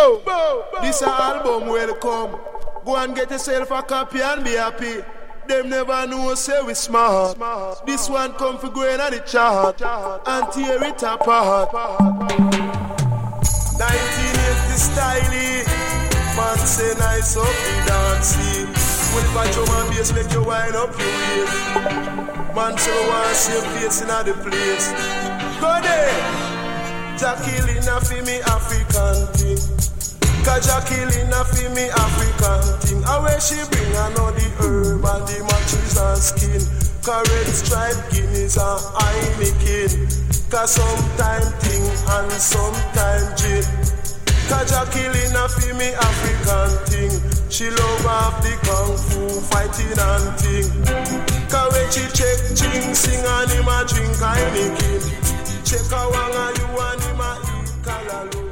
This a album welcome. Go and get yourself a copy and be happy. Them never know say we smart. This one come for going on the chart and tear it apart. 1980 style. Man say nice up the dancing. When you got drum and bass make you wind up your waist. Man say we want to see your face in the place. Go there. Jackie Lina fi me African thing. Cause Jackie Lina fi me African thing. And where she bring I know the herb and the matches and skin. Cause red stripe Guinness and Heineken. Cause sometime thing and sometime gin. Cause Jackie Lina fi me African thing. She love off the kung fu fighting and thing. Cause when she check ching sing and him a drink Heineken. Check a wanga you and him a eat kalalu.